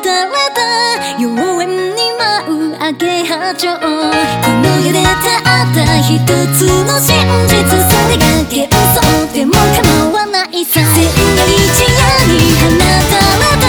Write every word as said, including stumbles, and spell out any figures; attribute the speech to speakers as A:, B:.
A: たらだ妖艶に舞うアゲハチョウこの世でたった一つの真実それが幻想でも構わないさ千里一夜に放たれた